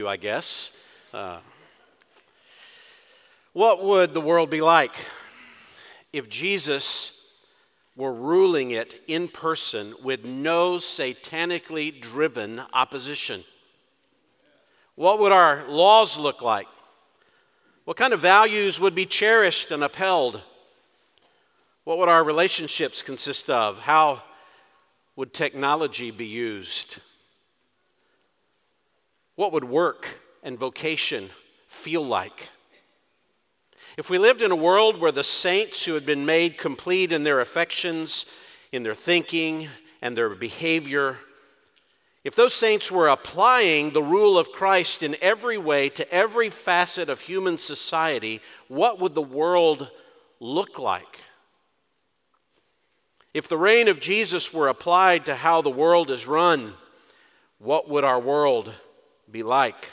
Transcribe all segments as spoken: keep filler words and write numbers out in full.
I guess. Uh, what would the world be like if Jesus were ruling it in person with no satanically driven opposition? What would our laws look like? What kind of values would be cherished and upheld? What would our relationships consist of? How would technology be used? What would work and vocation feel like? If we lived in a world where the saints who had been made complete in their affections, in their thinking, and their behavior, if those saints were applying the rule of Christ in every way to every facet of human society, what would the world look like? If the reign of Jesus were applied to how the world is run, what would our world be like?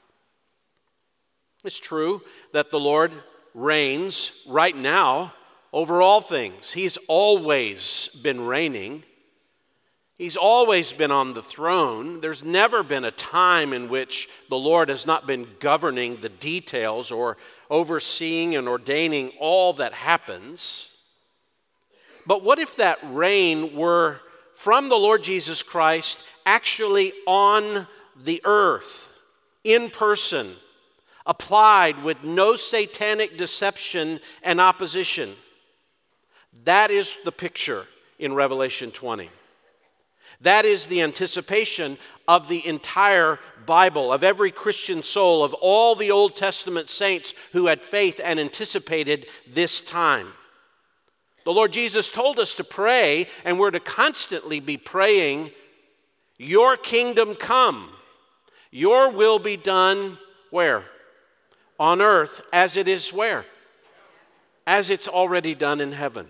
It's true that the Lord reigns right now over all things. He's always been reigning. He's always been on the throne. There's never been a time in which the Lord has not been governing the details or overseeing and ordaining all that happens. But what if that reign were from the Lord Jesus Christ actually on the earth, in person, applied with no satanic deception and opposition? That is the picture in Revelation twenty. That is the anticipation of the entire Bible, of every Christian soul, of all the Old Testament saints who had faith and anticipated this time. The Lord Jesus told us to pray, and we're to constantly be praying, "Your kingdom come, your will be done," where? On earth, as it is where? As it's already done in heaven.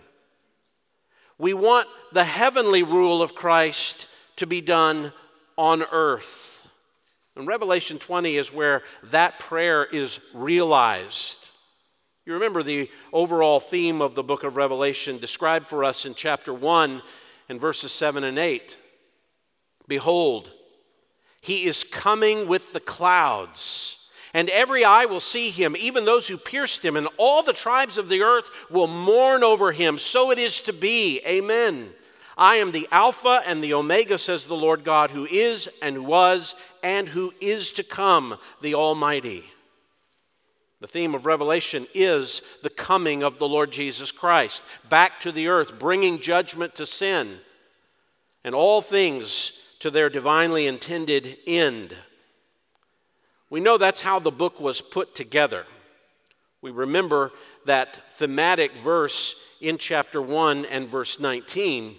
We want the heavenly rule of Christ to be done on earth. And Revelation twenty is where that prayer is realized. You remember the overall theme of the book of Revelation described for us in chapter one and verses seven and eight. Behold, he is coming with the clouds, and every eye will see him, even those who pierced him, and all the tribes of the earth will mourn over him. So it is to be. Amen. I am the Alpha and the Omega, says the Lord God, who is and who was and who is to come, the Almighty. The theme of Revelation is the coming of the Lord Jesus Christ back to the earth, bringing judgment to sin and all things to their divinely intended end. We know that's how the book was put together. We remember that thematic verse in chapter one and verse nineteen.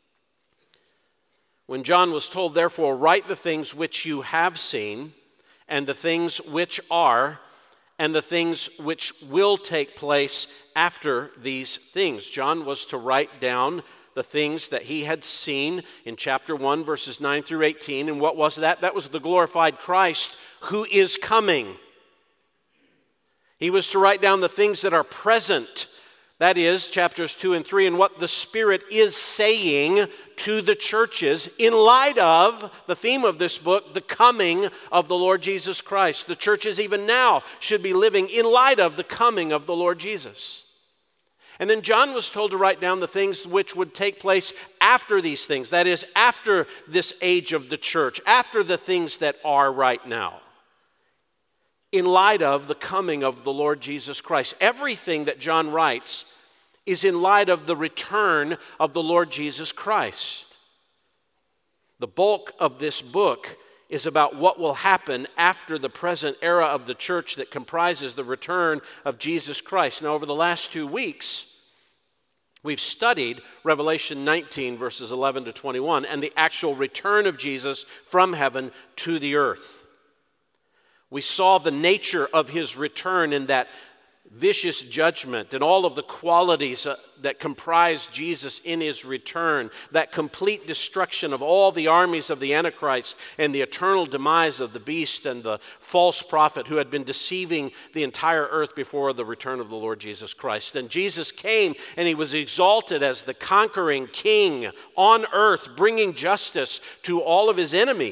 When John was told, "Therefore, write the things which you have seen, and the things which are, and the things which will take place after these things." John was to write down the things that he had seen in chapter one, verses nine through eighteen. And what was that? That was the glorified Christ who is coming. He was to write down the things that are present. That is, chapters two and three, and what the Spirit is saying to the churches in light of the theme of this book, the coming of the Lord Jesus Christ. The churches even now should be living in light of the coming of the Lord Jesus. And then John was told to write down the things which would take place after these things. That is, after this age of the church, after the things that are right now, in light of the coming of the Lord Jesus Christ. Everything that John writes is in light of the return of the Lord Jesus Christ. The bulk of this book is about what will happen after the present era of the church that comprises the return of Jesus Christ. Now, over the last two weeks, we've studied Revelation nineteen, verses eleven to twenty-one, and the actual return of Jesus from heaven to the earth. We saw the nature of his return in that vicious judgment and all of the qualities uh, that comprise Jesus in his return, that complete destruction of all the armies of the Antichrist and the eternal demise of the beast and the false prophet who had been deceiving the entire earth before the return of the Lord Jesus Christ. And Jesus came and he was exalted as the conquering king on earth, bringing justice to all of his enemies.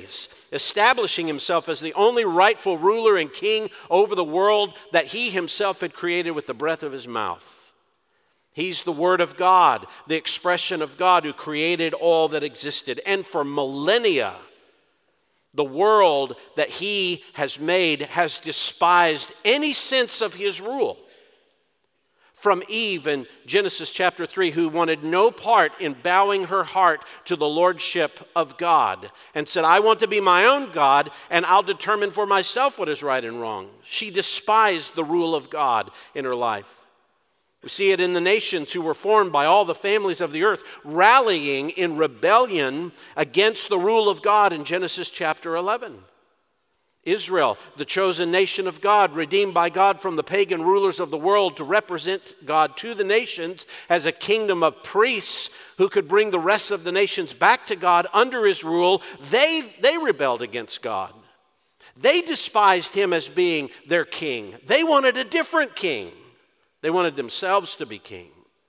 establishing himself as the only rightful ruler and king over the world that he himself had created with the breath of his mouth. He's the Word of God, the expression of God who created all that existed. And for millennia, the world that he has made has despised any sense of his rule. From Eve in Genesis chapter three, who wanted no part in bowing her heart to the lordship of God and said, I want to be my own God and I'll determine for myself what is right and wrong. She despised the rule of God in her life. We see it in the nations who were formed by all the families of the earth, rallying in rebellion against the rule of God in Genesis chapter eleven. Israel, the chosen nation of God, redeemed by God from the pagan rulers of the world to represent God to the nations as a kingdom of priests who could bring the rest of the nations back to God under his rule, they, they rebelled against God. They despised him as being their king. They wanted a different king. They wanted themselves to be king.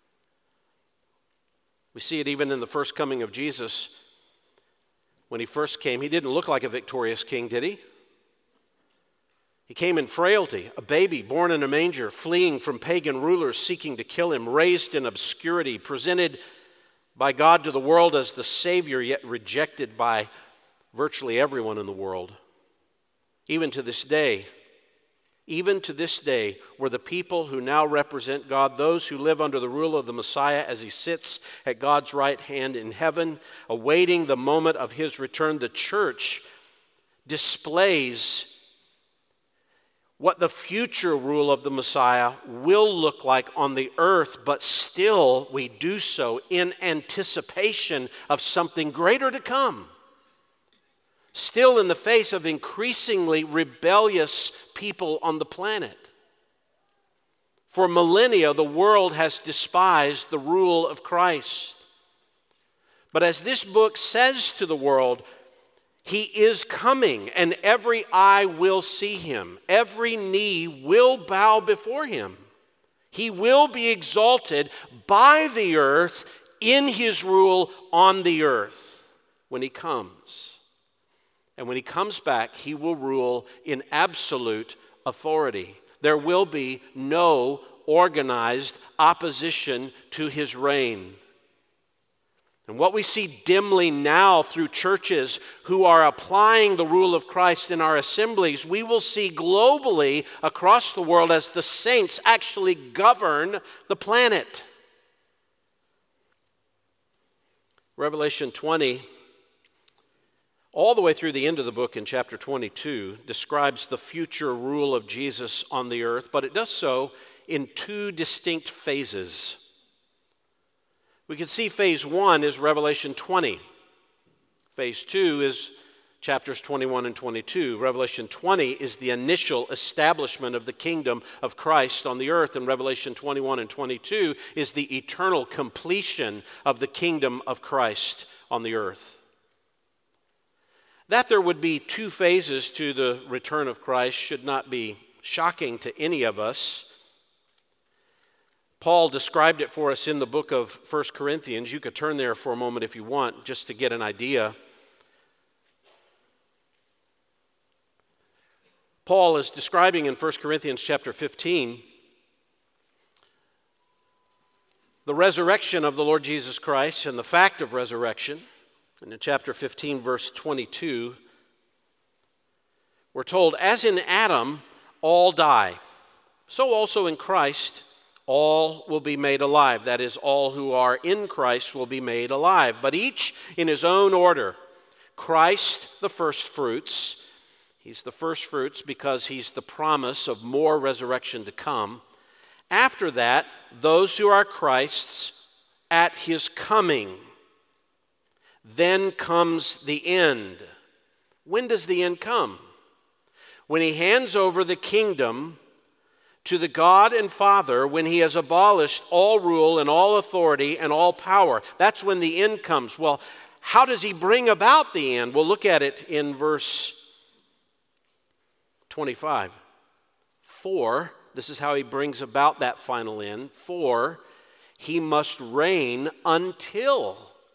We see it even in the first coming of Jesus. When he first came, he didn't look like a victorious king, did he? He came in frailty, a baby born in a manger, fleeing from pagan rulers seeking to kill him, raised in obscurity, presented by God to the world as the Savior, yet rejected by virtually everyone in the world. Even to this day, even to this day, were the people who now represent God, those who live under the rule of the Messiah as he sits at God's right hand in heaven, awaiting the moment of his return. The church displays what the future rule of the Messiah will look like on the earth, but still we do so in anticipation of something greater to come. Still in the face of increasingly rebellious people on the planet. For millennia, the world has despised the rule of Christ. But as this book says to the world, he is coming, and every eye will see him. Every knee will bow before him. He will be exalted by the earth in his rule on the earth when he comes. And when he comes back, he will rule in absolute authority. There will be no organized opposition to his reign. And what we see dimly now through churches who are applying the rule of Christ in our assemblies, we will see globally across the world as the saints actually govern the planet. Revelation twenty, all the way through the end of the book in chapter twenty-two, describes the future rule of Jesus on the earth, but it does so in two distinct phases. We can see phase one is Revelation twenty. Phase two is chapters twenty-one and twenty-two. Revelation twenty is the initial establishment of the kingdom of Christ on the earth, and Revelation twenty-one and twenty-two is the eternal completion of the kingdom of Christ on the earth. That there would be two phases to the return of Christ should not be shocking to any of us. Paul described it for us in the book of First Corinthians. You could turn there for a moment if you want, just to get an idea. Paul is describing in First Corinthians chapter fifteen the resurrection of the Lord Jesus Christ and the fact of resurrection. And in chapter fifteen, verse twenty-two, we're told, as in Adam all die, so also in Christ all will be made alive. That is, all who are in Christ will be made alive, but each in his own order. Christ, the first fruits. He's the first fruits because he's the promise of more resurrection to come. After that, those who are Christ's at his coming. Then comes the end. When does the end come? When he hands over the kingdom to the God and Father, when he has abolished all rule and all authority and all power. That's when the end comes. Well, how does he bring about the end? We'll look at it in verse twenty-five. For, this is how he brings about that final end, for he must reign until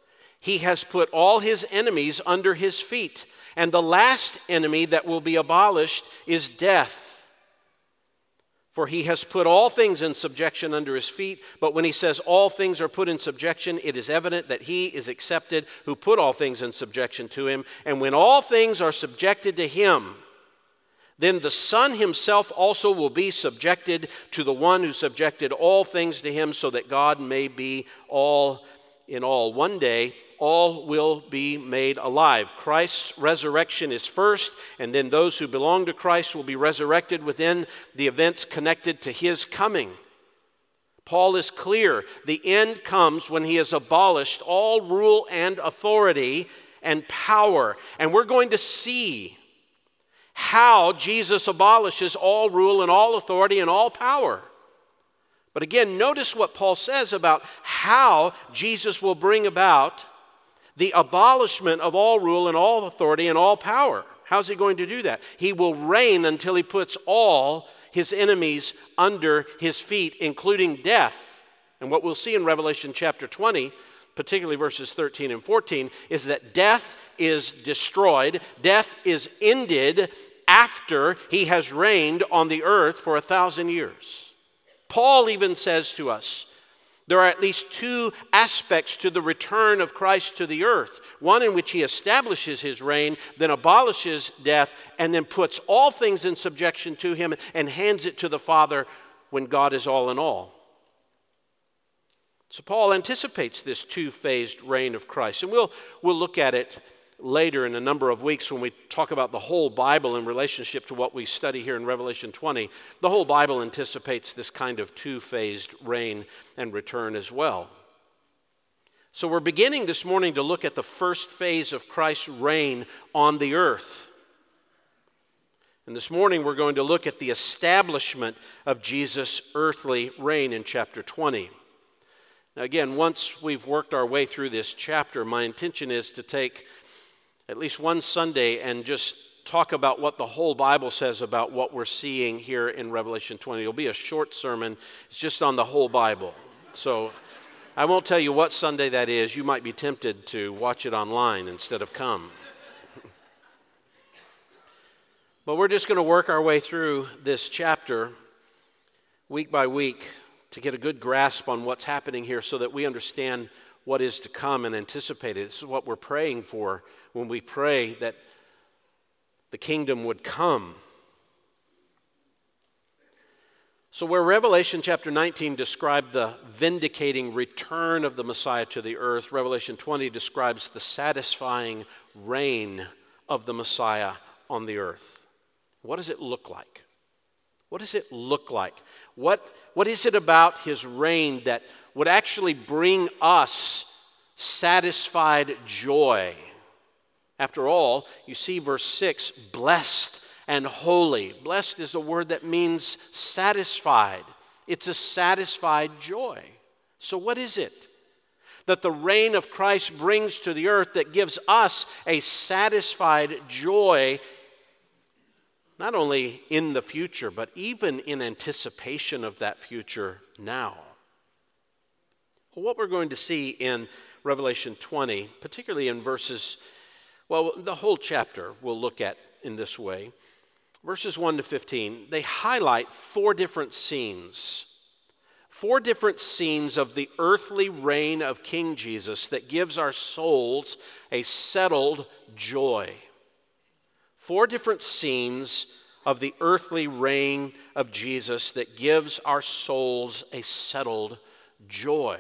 He has put all his enemies under his feet. And the last enemy that will be abolished is death. For he has put all things in subjection under his feet. But when he says all things are put in subjection, it is evident that he is accepted who put all things in subjection to him. And when all things are subjected to him, then the Son himself also will be subjected to the one who subjected all things to him, so that God may be all in all. One day, all will be made alive. Christ's resurrection is first, and then those who belong to Christ will be resurrected within the events connected to his coming. Paul is clear. The end comes when he has abolished all rule and authority and power. And we're going to see how Jesus abolishes all rule and all authority and all power. But again, notice what Paul says about how Jesus will bring about the abolishment of all rule and all authority and all power. How's he going to do that? He will reign until he puts all his enemies under his feet, including death. And what we'll see in Revelation chapter twenty, particularly verses thirteen and fourteen, is that death is destroyed, death is ended after he has reigned on the earth for a thousand years. Paul even says to us, there are at least two aspects to the return of Christ to the earth. One in which he establishes his reign, then abolishes death, and then puts all things in subjection to him and hands it to the Father when God is all in all. So Paul anticipates this two-phased reign of Christ. And we'll, we'll look at it later in a number of weeks when we talk about the whole Bible in relationship to what we study here in Revelation twenty. The whole Bible anticipates this kind of two-phased reign and return as well. So we're beginning this morning to look at the first phase of Christ's reign on the earth. And this morning we're going to look at the establishment of Jesus' earthly reign in chapter twenty. Now again, once we've worked our way through this chapter, my intention is to take at least one Sunday and just talk about what the whole Bible says about what we're seeing here in Revelation twenty. It'll be a short sermon. It's just on the whole Bible. So I won't tell you what Sunday that is. You might be tempted to watch it online instead of come. But we're just going to work our way through this chapter week by week to get a good grasp on what's happening here so that we understand what is to come and anticipate it. This is what we're praying for when we pray that the kingdom would come. So where Revelation chapter nineteen described the vindicating return of the Messiah to the earth, Revelation twenty describes the satisfying reign of the Messiah on the earth. What does it look like? What does it look like? What, what is it about his reign that would actually bring us satisfied joy? After all, you see verse six, blessed and holy. Blessed is a word that means satisfied. It's a satisfied joy. So what is it that the reign of Christ brings to the earth that gives us a satisfied joy, not only in the future, but even in anticipation of that future now? Well, what we're going to see in Revelation twenty, particularly in verses, well, the whole chapter we'll look at in this way. Verses one to fifteen, they highlight four different scenes. Four different scenes of the earthly reign of King Jesus that gives our souls a settled joy. Four different scenes of the earthly reign of Jesus that gives our souls a settled joy.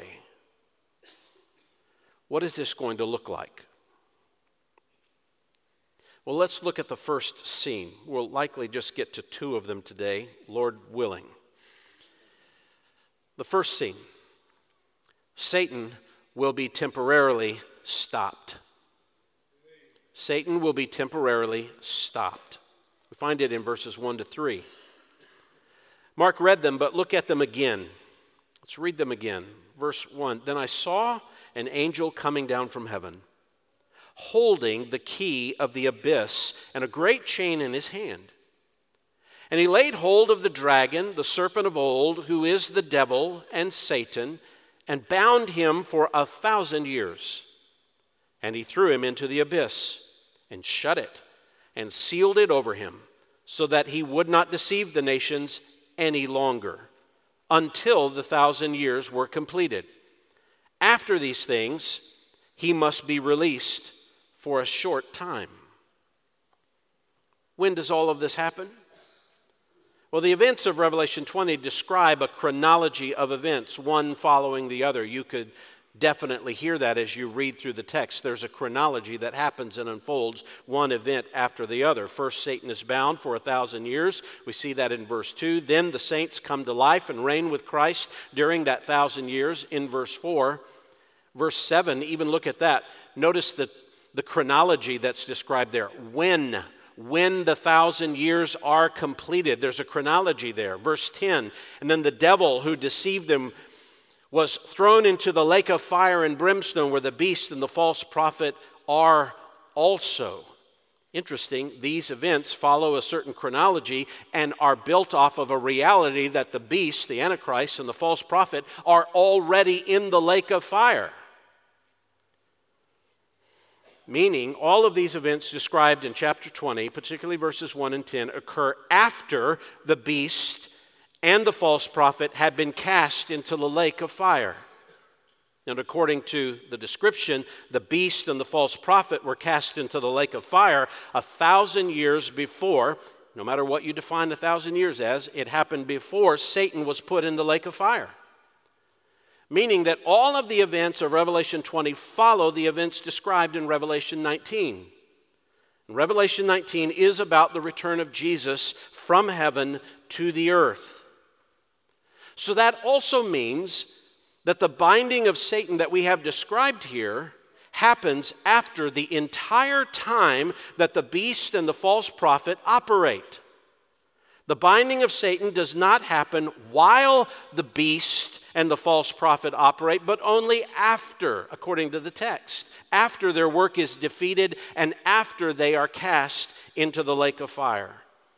What is this going to look like? Well, let's look at the first scene. We'll likely just get to two of them today, Lord willing. The first scene, Satan will be temporarily stopped. Satan will be temporarily stopped. We find it in verses one to three. Mark read them, but look at them again. Let's read them again. Verse one, then I saw an angel coming down from heaven, holding the key of the abyss and a great chain in his hand. And he laid hold of the dragon, the serpent of old, who is the devil and Satan, and bound him for a thousand years. And he threw him into the abyss and shut it and sealed it over him so that he would not deceive the nations any longer until the thousand years were completed. After these things, he must be released for a short time. When does all of this happen? Well, the events of Revelation twenty describe a chronology of events, one following the other. You could definitely hear that as you read through the text. There's a chronology that happens and unfolds one event after the other. First, Satan is bound for a thousand years. We see that in verse two. Then the saints come to life and reign with Christ during that thousand years in verse four. Verse seven, even look at that. Notice the, the chronology that's described there. When When the thousand years are completed. There's a chronology there. Verse ten, and then the devil who deceived them was thrown into the lake of fire and brimstone where the beast and the false prophet are also. Interesting, these events follow a certain chronology and are built off of a reality that the beast, the Antichrist, and the false prophet are already in the lake of fire. Meaning, all of these events described in chapter twenty, particularly verses one and ten, occur after the beast and the false prophet had been cast into the lake of fire. And according to the description, the beast and the false prophet were cast into the lake of fire a thousand years before. No matter what you define a thousand years as, it happened before Satan was put in the lake of fire. Meaning that all of the events of Revelation twenty follow the events described in Revelation nineteen. And Revelation nineteen is about the return of Jesus from heaven to the earth. So that also means that the binding of Satan that we have described here happens after the entire time that the beast and the false prophet operate. The binding of Satan does not happen while the beast and the false prophet operate, but only after, according to the text, after their work is defeated and after they are cast into the lake of fire.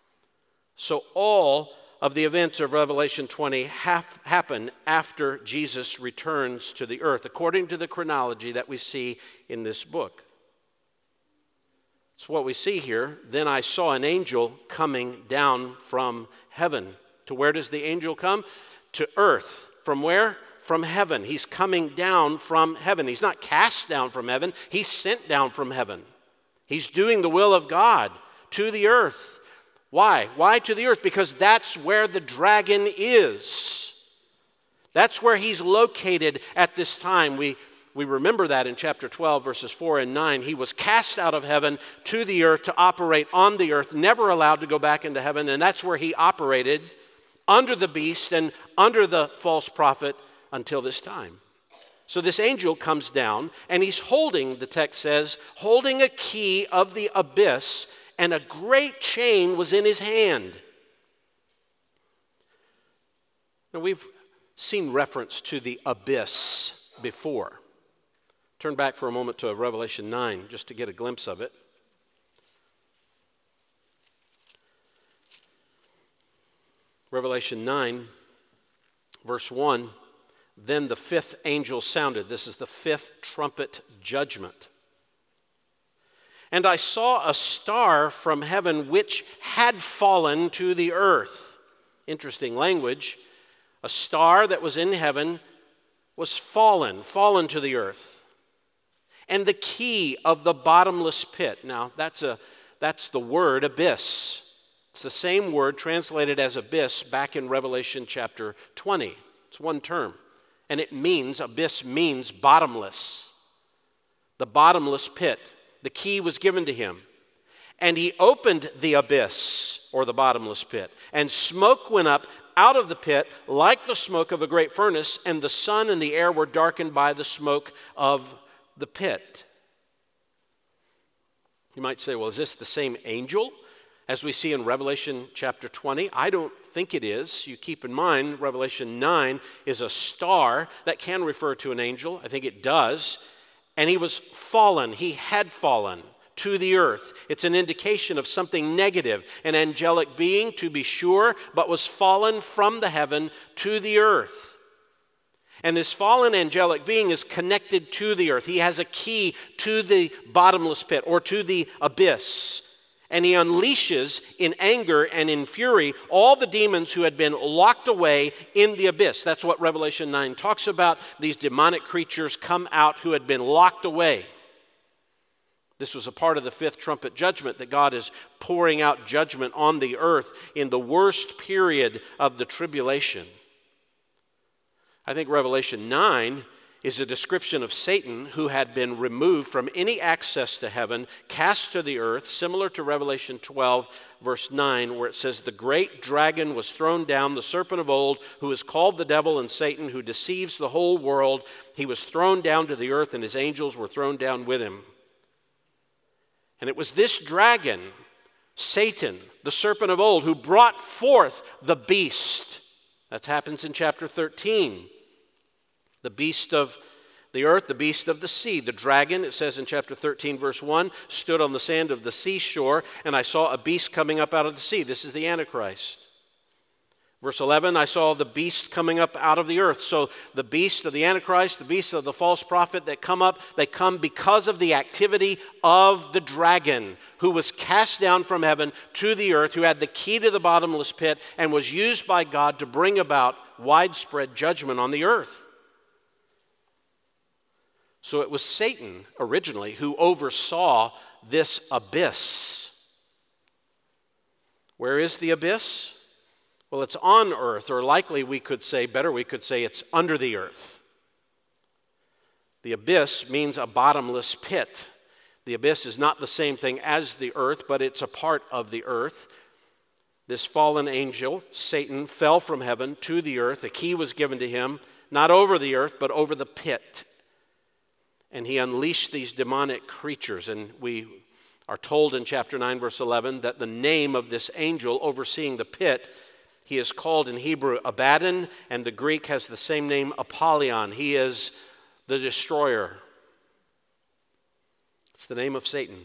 So all of the events of Revelation twenty have, happen after Jesus returns to the earth, according to the chronology that we see in this book. It's what we see here. Then I saw an angel coming down from heaven. To where does the angel come? To earth. From where? From heaven. He's coming down from heaven. He's not cast down from heaven. He's sent down from heaven. He's doing the will of God to the earth. Why? Why to the earth? Because that's where the dragon is. That's where he's located at this time. We, we remember that in chapter twelve, verses four and nine. He was cast out of heaven to the earth to operate on the earth, never allowed to go back into heaven, and that's where he operated under the beast and under the false prophet until this time. So this angel comes down, and he's holding, the text says, holding a key of the abyss, and a great chain was in his hand. Now we've seen reference to the abyss before. Turn back for a moment to Revelation nine, just to get a glimpse of it. Revelation nine, verse one, then the fifth angel sounded. This is the fifth trumpet judgment. And I saw a star from heaven which had fallen to the earth. Interesting language. A star that was in heaven was fallen, fallen to the earth. And the key of the bottomless pit. Now, that's a that's the word abyss. It's the same word translated as abyss back in Revelation chapter twenty. It's one term. And it means, abyss means bottomless. The bottomless pit. The key was given to him. And he opened the abyss, or the bottomless pit. And smoke went up out of the pit like the smoke of a great furnace, and the sun and the air were darkened by the smoke of the pit. You might say, well, is this the same angel as we see in Revelation chapter twenty? I don't think it is. You keep in mind, Revelation nine is a star that can refer to an angel. I think it does. And he was fallen. He had fallen to the earth. It's an indication of something negative, an angelic being, to be sure, but was fallen from the heaven to the earth. And this fallen angelic being is connected to the earth. He has a key to the bottomless pit or to the abyss. And he unleashes in anger and in fury all the demons who had been locked away in the abyss. That's what Revelation nine talks about. These demonic creatures come out who had been locked away. This was a part of the fifth trumpet judgment, that God is pouring out judgment on the earth in the worst period of the tribulation. I think Revelation nine is a description of Satan, who had been removed from any access to heaven, cast to the earth, similar to Revelation twelve, verse nine, where it says, "The great dragon was thrown down, the serpent of old, who is called the devil and Satan, who deceives the whole world. He was thrown down to the earth, and his angels were thrown down with him." And it was this dragon, Satan, the serpent of old, who brought forth the beast. That happens in chapter thirteen. The beast of the earth, the beast of the sea. The dragon, it says in chapter thirteen, verse one, stood on the sand of the seashore, and I saw a beast coming up out of the sea. This is the Antichrist. Verse eleven, I saw the beast coming up out of the earth. So the beast of the Antichrist, the beast of the false prophet that come up, they come because of the activity of the dragon, who was cast down from heaven to the earth, who had the key to the bottomless pit, and was used by God to bring about widespread judgment on the earth. So it was Satan originally who oversaw this abyss. Where is the abyss? Well, it's on earth, or likely we could say, better we could say it's under the earth. The abyss means a bottomless pit. The abyss is not the same thing as the earth, but it's a part of the earth. This fallen angel, Satan, fell from heaven to the earth. A key was given to him, not over the earth, but over the pit. And he unleashed these demonic creatures. And we are told in chapter nine, verse eleven, that the name of this angel overseeing the pit, he is called in Hebrew Abaddon, and the Greek has the same name, Apollyon. He is the destroyer. It's the name of Satan.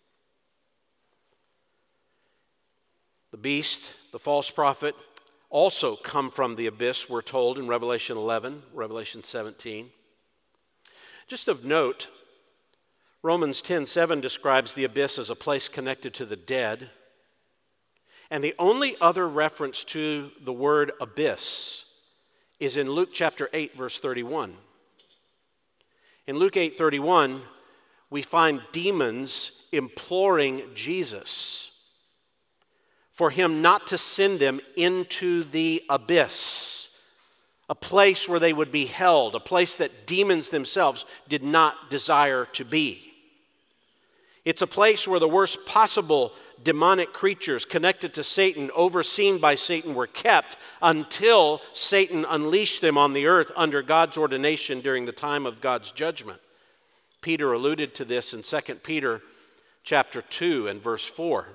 The beast, the false prophet, also come from the abyss, we're told in Revelation eleven, Revelation seventeen. Just of note, Romans ten seven describes the abyss as a place connected to the dead. And the only other reference to the word abyss is in Luke chapter eight, verse thirty-one. In Luke eight thirty-one, we find demons imploring Jesus for him not to send them into the abyss, a place where they would be held, a place that demons themselves did not desire to be. It's a place where the worst possible demonic creatures connected to Satan, overseen by Satan, were kept until Satan unleashed them on the earth under God's ordination during the time of God's judgment. Peter alluded to this in Second Peter chapter two and verse four.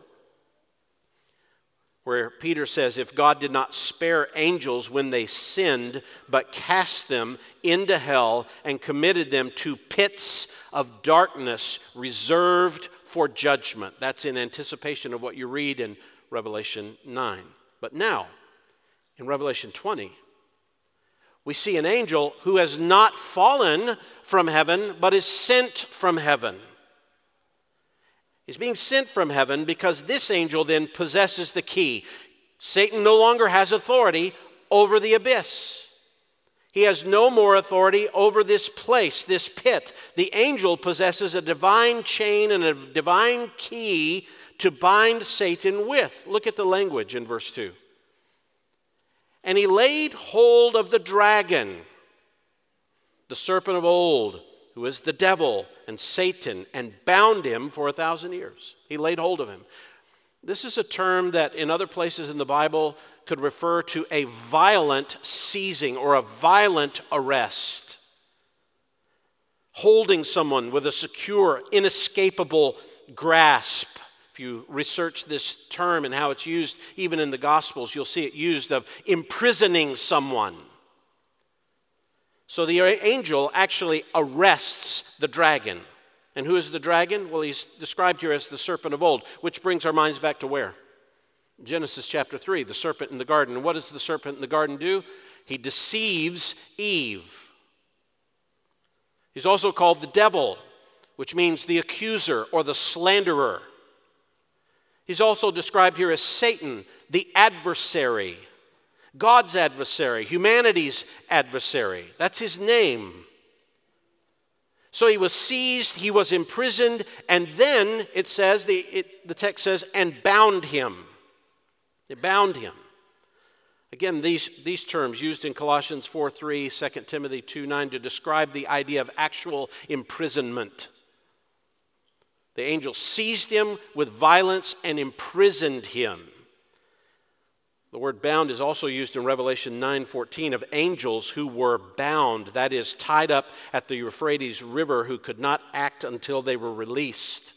Where Peter says, if God did not spare angels when they sinned, but cast them into hell and committed them to pits of darkness reserved for judgment. That's in anticipation of what you read in Revelation nine. But now, in Revelation twenty, we see an angel who has not fallen from heaven, but is sent from heaven. He's being sent from heaven because this angel then possesses the key. Satan no longer has authority over the abyss. He has no more authority over this place, this pit. The angel possesses a divine chain and a divine key to bind Satan with. Look at the language in verse two. And he laid hold of the dragon, the serpent of old, who is the devil and Satan, and bound him for a thousand years. He laid hold of him. This is a term that in other places in the Bible could refer to a violent seizing or a violent arrest. Holding someone with a secure, inescapable grasp. If you research this term and how it's used even in the Gospels, you'll see it used of imprisoning someone. So the angel actually arrests the dragon. And who is the dragon? Well, he's described here as the serpent of old, which brings our minds back to where? Genesis chapter three, the serpent in the garden. And what does the serpent in the garden do? He deceives Eve. He's also called the devil, which means the accuser or the slanderer. He's also described here as Satan, the adversary, God's adversary, humanity's adversary. That's his name. So he was seized, he was imprisoned, and then it says, the, it, the text says, and bound him. They bound him. Again, these, these terms used in Colossians four three, Second Timothy two nine to describe the idea of actual imprisonment. The angel seized him with violence and imprisoned him. The word bound is also used in Revelation nine fourteen of angels who were bound, that is, tied up at the Euphrates River, who could not act until they were released.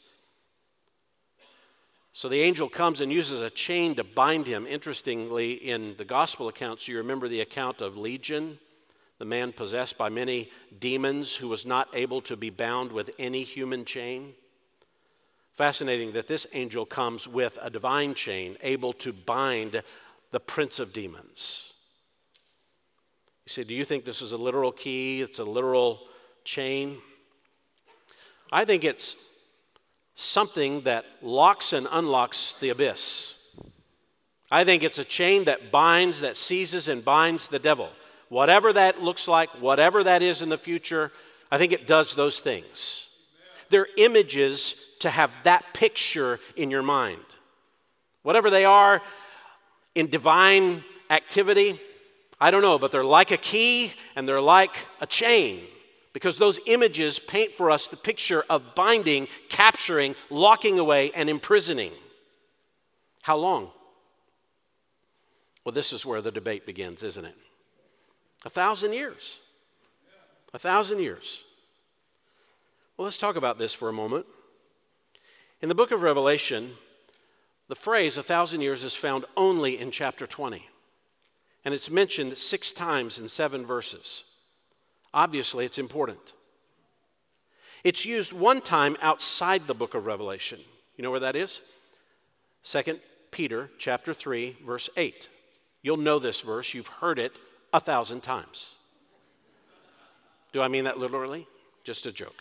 So the angel comes and uses a chain to bind him. Interestingly, in the gospel accounts, you remember the account of Legion, the man possessed by many demons who was not able to be bound with any human chain. Fascinating that this angel comes with a divine chain, able to bind the prince of demons. You say, do you think this is a literal key? It's a literal chain? I think it's something that locks and unlocks the abyss. I think it's a chain that binds, that seizes and binds the devil. Whatever that looks like, whatever that is in the future, I think it does those things. They're images to have that picture in your mind. Whatever they are in divine activity, I don't know, but they're like a key and they're like a chain, because those images paint for us the picture of binding, capturing, locking away, and imprisoning. How long? Well, this is where the debate begins, isn't it? A thousand years. A thousand years. Well, let's talk about this for a moment. In the book of Revelation, the phrase a thousand years is found only in chapter twenty. And it's mentioned six times in seven verses. Obviously, it's important. It's used one time outside the book of Revelation. You know where that is? Second Peter chapter three, verse eight. You'll know this verse. You've heard it a thousand times. Do I mean that literally? Just a joke.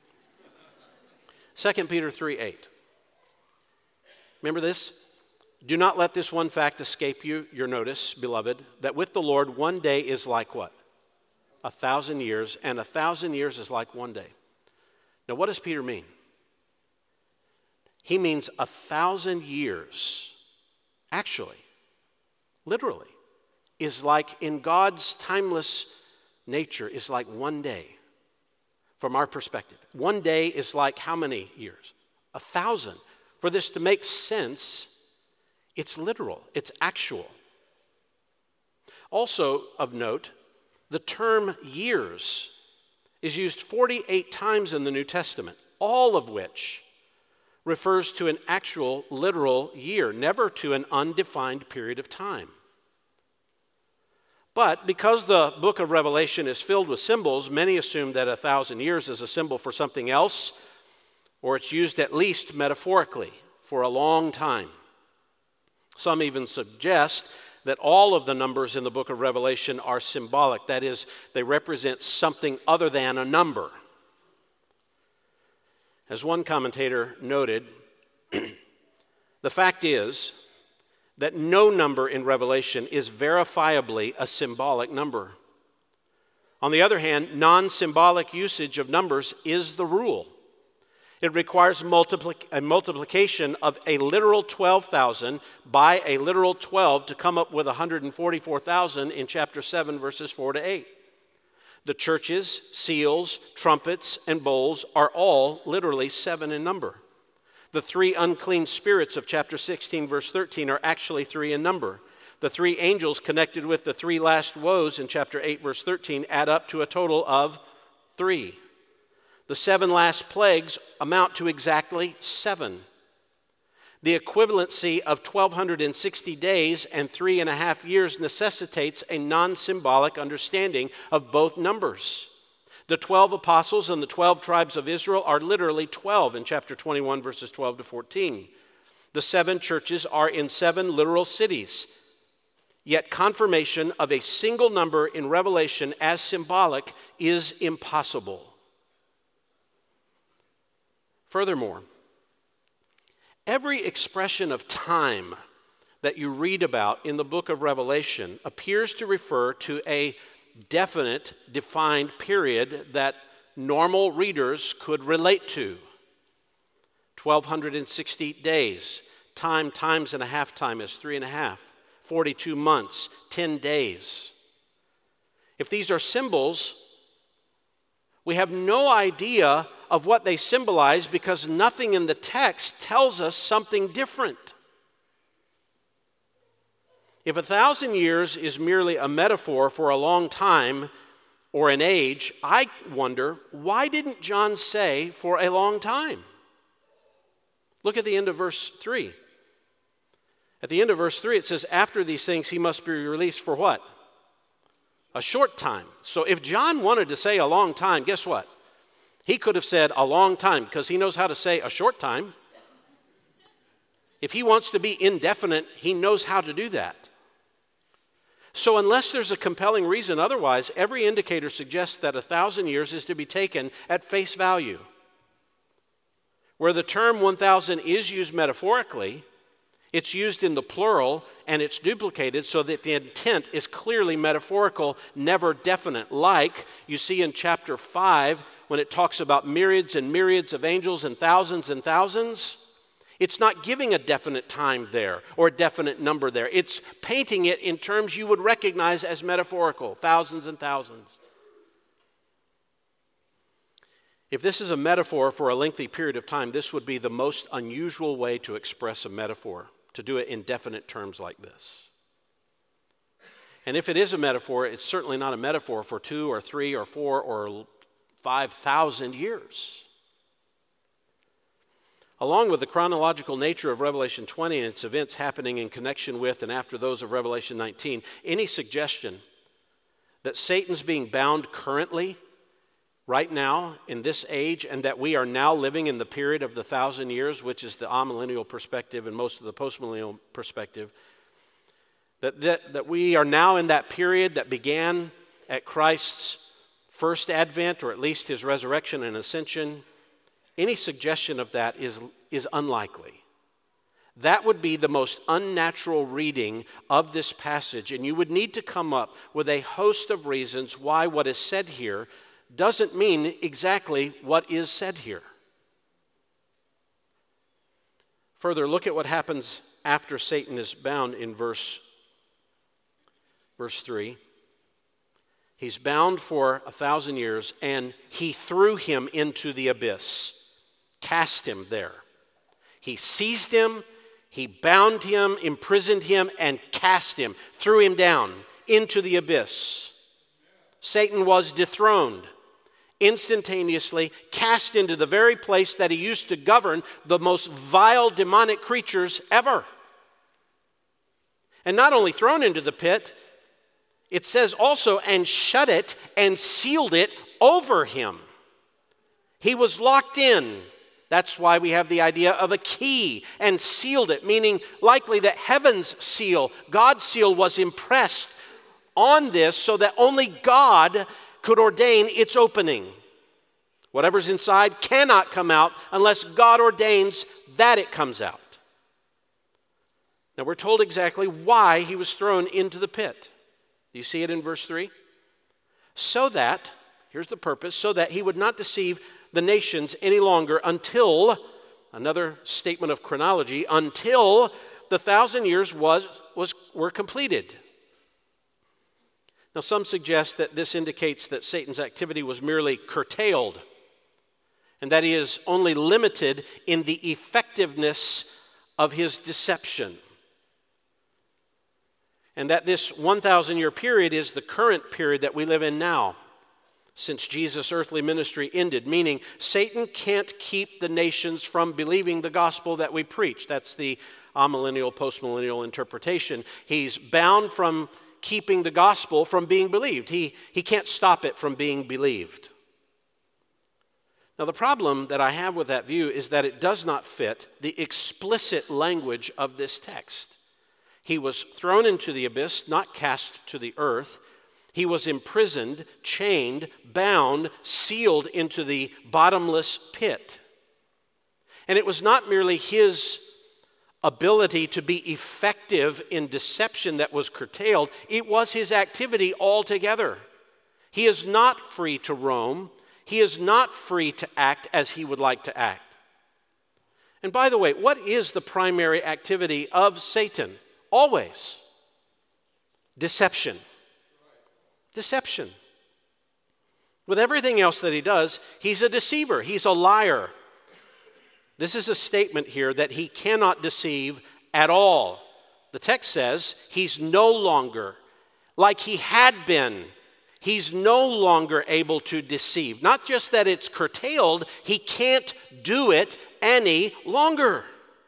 Second Peter three eight. Remember this? Do not let this one fact escape you, your notice, beloved, that with the Lord one day is like what? A thousand years, and a thousand years is like one day. Now, what does Peter mean? He means a thousand years, actually, literally, is like, in God's timeless nature, is like one day. From our perspective, one day is like how many years? A thousand. For this to make sense, it's literal, it's actual. Also of note, the term years is used forty-eight times in the New Testament, all of which refers to an actual literal year, never to an undefined period of time. But because the book of Revelation is filled with symbols, many assume that a thousand years is a symbol for something else, or it's used at least metaphorically for a long time. Some even suggest that all of the numbers in the book of Revelation are symbolic. That is, they represent something other than a number. As one commentator noted, the fact is that no number in Revelation is verifiably a symbolic number. On the other hand, non-symbolic usage of numbers is the rule. It requires multipli- a multiplication of a literal twelve thousand by a literal twelve to come up with one hundred forty-four thousand in chapter seven, verses four to eight. The churches, seals, trumpets, and bowls are all literally seven in number. The three unclean spirits of chapter sixteen, verse thirteen are actually three in number. The three angels connected with the three last woes in chapter eight, verse thirteen add up to a total of three. The seven last plagues amount to exactly seven. The equivalency of twelve sixty days and three and a half years necessitates a non-symbolic understanding of both numbers. The twelve apostles and the twelve tribes of Israel are literally twelve in chapter twenty-one, verses twelve to fourteen. The seven churches are in seven literal cities. Yet confirmation of a single number in Revelation as symbolic is impossible. Furthermore, every expression of time that you read about in the book of Revelation appears to refer to a definite, defined period that normal readers could relate to. twelve sixty days. Time times and a half time is three and a half. forty-two months, ten days. If these are symbols, we have no idea of what they symbolize because nothing in the text tells us something different. If a thousand years is merely a metaphor for a long time or an age, I wonder, why didn't John say for a long time? Look at the end of verse three. At the end of verse three, it says, after these things he must be released for what? A short time. So if John wanted to say a long time, guess what? He could have said a long time because he knows how to say a short time. If he wants to be indefinite, he knows how to do that. So unless there's a compelling reason otherwise, every indicator suggests that a thousand years is to be taken at face value. Where the term one thousand is used metaphorically, it's used in the plural and it's duplicated so that the intent is clearly metaphorical, never definite. Like you see in chapter five when it talks about myriads and myriads of angels and thousands and thousands. It's not giving a definite time there or a definite number there. It's painting it in terms you would recognize as metaphorical, thousands and thousands. If this is a metaphor for a lengthy period of time, this would be the most unusual way to express a metaphor, to do it in definite terms like this. And if it is a metaphor, it's certainly not a metaphor for two or three or four or five thousand years. Along with the chronological nature of Revelation twenty and its events happening in connection with and after those of Revelation nineteen, any suggestion that Satan's being bound currently, right now, in this age, and that we are now living in the period of the thousand years, which is the amillennial perspective and most of the postmillennial perspective, that, that, that we are now in that period that began at Christ's first advent, or at least his resurrection and ascension. Any suggestion of that is, is unlikely. That would be the most unnatural reading of this passage, and you would need to come up with a host of reasons why what is said here doesn't mean exactly what is said here. Further, look at what happens after Satan is bound in verse, verse three. He's bound for a thousand years, and he threw him into the abyss. Cast him there. He seized him, he bound him, imprisoned him, and cast him, threw him down into the abyss. Satan was dethroned, instantaneously cast into the very place that he used to govern the most vile demonic creatures ever. And not only thrown into the pit, it says also, and shut it and sealed it over him. He was locked in. That's why we have the idea of a key, and sealed it, meaning likely that heaven's seal, God's seal, was impressed on this so that only God could ordain its opening. Whatever's inside cannot come out unless God ordains that it comes out. Now we're told exactly why he was thrown into the pit. Do you see it in verse three? So that, here's the purpose, so that he would not deceive the nations any longer until, another statement of chronology, until the thousand years was, was, were completed. Now some suggest that this indicates that Satan's activity was merely curtailed and that he is only limited in the effectiveness of his deception. And that this one thousand year period is the current period that we live in now, since Jesus' earthly ministry ended, meaning Satan can't keep the nations from believing the gospel that we preach. That's the amillennial, postmillennial interpretation. He's bound from keeping the gospel from being believed. He, he can't stop it from being believed. Now, the problem that I have with that view is that it does not fit the explicit language of this text. He was thrown into the abyss, not cast to the earth. He was imprisoned, chained, bound, sealed into the bottomless pit. And it was not merely his ability to be effective in deception that was curtailed, it was his activity altogether. He is not free to roam. He is not free to act as he would like to act. And by the way, what is the primary activity of Satan? Always. Deception. Deception. With everything else that he does, he's a deceiver. He's a liar. This is a statement here that he cannot deceive at all. The text says he's no longer, like he had been, he's no longer able to deceive. Not just that it's curtailed, he can't do it any longer.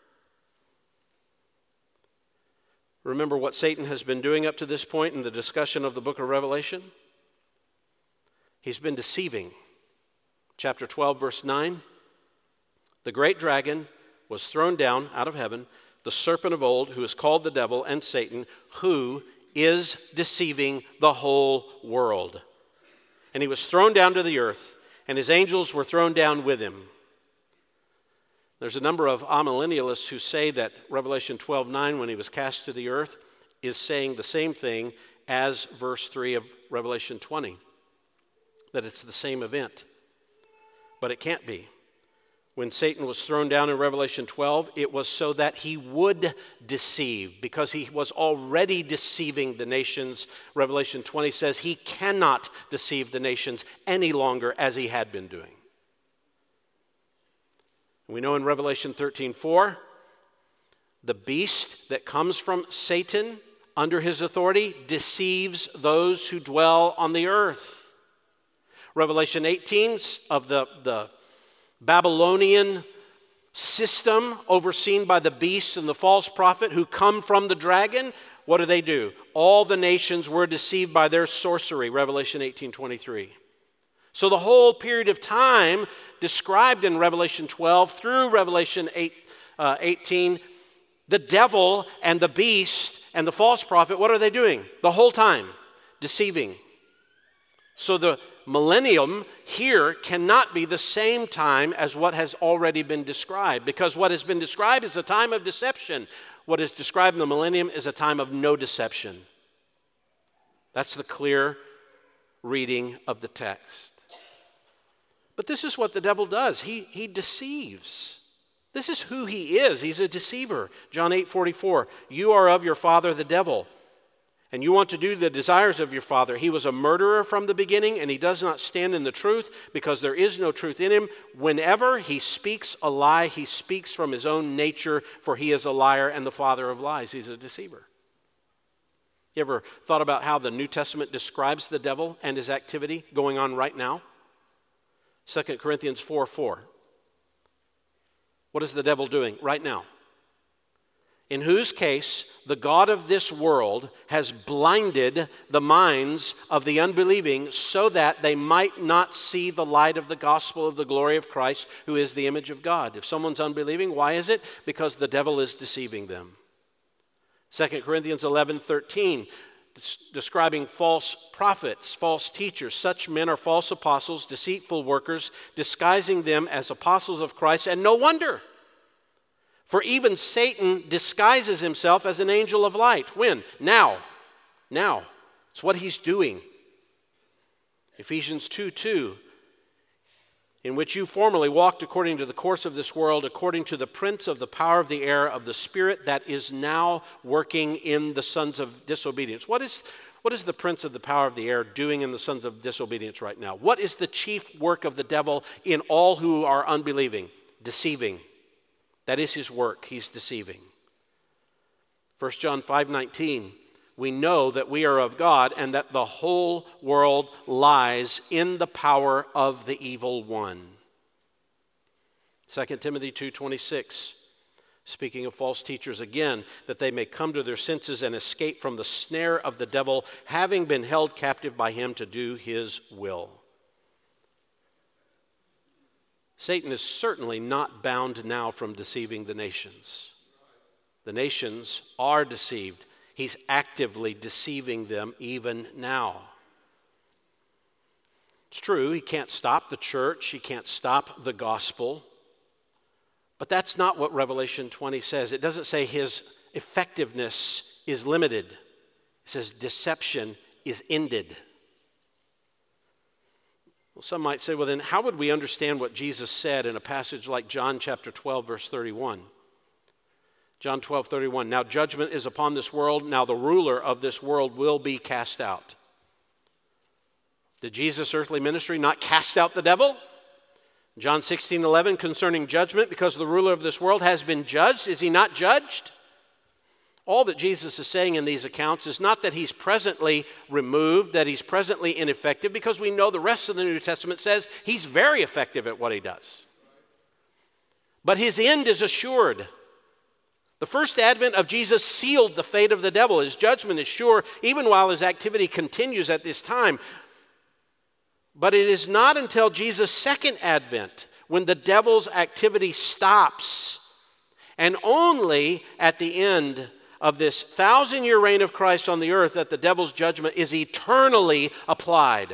Remember what Satan has been doing up to this point in the discussion of the book of Revelation? He's been deceiving. Chapter twelve, verse nine. The great dragon was thrown down out of heaven, the serpent of old, who is called the devil and Satan, who is deceiving the whole world. And he was thrown down to the earth, and his angels were thrown down with him. There's a number of amillennialists who say that Revelation twelve nine, when he was cast to the earth, is saying the same thing as verse three of Revelation twenty, that it's the same event. But it can't be. When Satan was thrown down in Revelation twelve, it was so that he would deceive, because he was already deceiving the nations. Revelation twenty says he cannot deceive the nations any longer as he had been doing. We know in Revelation thirteen four, the beast that comes from Satan under his authority deceives those who dwell on the earth. Revelation eighteen, of the, the Babylonian system overseen by the beast and the false prophet who come from the dragon, what do they do? All the nations were deceived by their sorcery, Revelation eighteen twenty-three. So the whole period of time described in Revelation twelve through Revelation eight, uh, eighteen, the devil and the beast and the false prophet, what are they doing? The whole time, deceiving. So the millennium here cannot be the same time as what has already been described, because what has been described is a time of deception. What is described in the millennium is a time of no deception. That's the clear reading of the text. But this is what the devil does. He, he deceives. This is who he is. He's a deceiver. John eight forty-four, you are of your father the devil, and you want to do the desires of your father. He was a murderer from the beginning, and he does not stand in the truth, because there is no truth in him. Whenever he speaks a lie, he speaks from his own nature, for he is a liar and the father of lies. He's a deceiver. You ever thought about how the New Testament describes the devil and his activity going on right now? Second Corinthians four four. What is the devil doing right now? In whose case the God of this world has blinded the minds of the unbelieving, so that they might not see the light of the gospel of the glory of Christ, who is the image of God. If someone's unbelieving, why is it? Because the devil is deceiving them. Second Corinthians eleven thirteen, describing false prophets, false teachers. Such men are false apostles, deceitful workers, disguising them as apostles of Christ, and no wonder. For even Satan disguises himself as an angel of light. When? Now. Now. It's what he's doing. Ephesians two two, in which you formerly walked according to the course of this world, according to the prince of the power of the air, of the spirit that is now working in the sons of disobedience. What is, what is the prince of the power of the air doing in the sons of disobedience right now? What is the chief work of the devil in all who are unbelieving? Deceiving. That is his work. He's deceiving. First John five nineteen, we know that we are of God, and that the whole world lies in the power of the evil one. Second Timothy two twenty-six, speaking of false teachers again, that they may come to their senses and escape from the snare of the devil, having been held captive by him to do his will. Satan is certainly not bound now from deceiving the nations. The nations are deceived. He's actively deceiving them even now. It's true, he can't stop the church. He can't stop the gospel. But that's not what Revelation twenty says. It doesn't say his effectiveness is limited. It says deception is ended. Well, some might say, well, then how would we understand what Jesus said in a passage like John chapter twelve, verse thirty-one? John twelve, thirty-one, now judgment is upon this world, now the ruler of this world will be cast out. Did Jesus' earthly ministry not cast out the devil? John sixteen, eleven, concerning judgment, because the ruler of this world has been judged. Is he not judged? All that Jesus is saying in these accounts is not that he's presently removed, that he's presently ineffective, because we know the rest of the New Testament says he's very effective at what he does. But his end is assured. The first advent of Jesus sealed the fate of the devil. His judgment is sure, even while his activity continues at this time. But it is not until Jesus' second advent when the devil's activity stops, and only at the end of this thousand-year reign of Christ on the earth that the devil's judgment is eternally applied.